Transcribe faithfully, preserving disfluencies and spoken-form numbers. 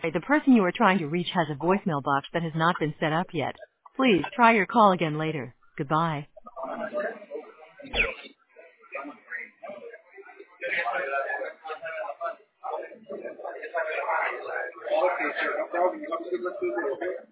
The person you are trying to reach has a voicemail box that has not been set up yet. Please try your call again later. Goodbye. Okay, sir. No problem.